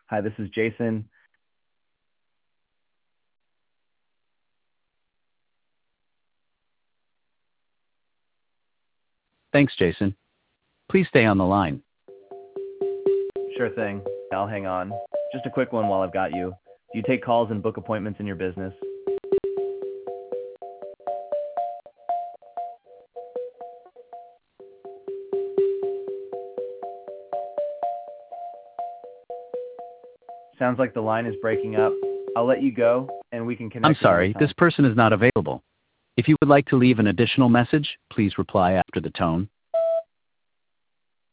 Hi, this is Jason. Thanks, Jason. Please stay on the line. Sure thing. I'll hang on. Just a quick one while I've got you. Do you take calls and book appointments in your business? Sounds like the line is breaking up. I'll let you go, and we can connect I'm another sorry, time. this person is not available. If you would like to leave an additional message, please reply after the tone.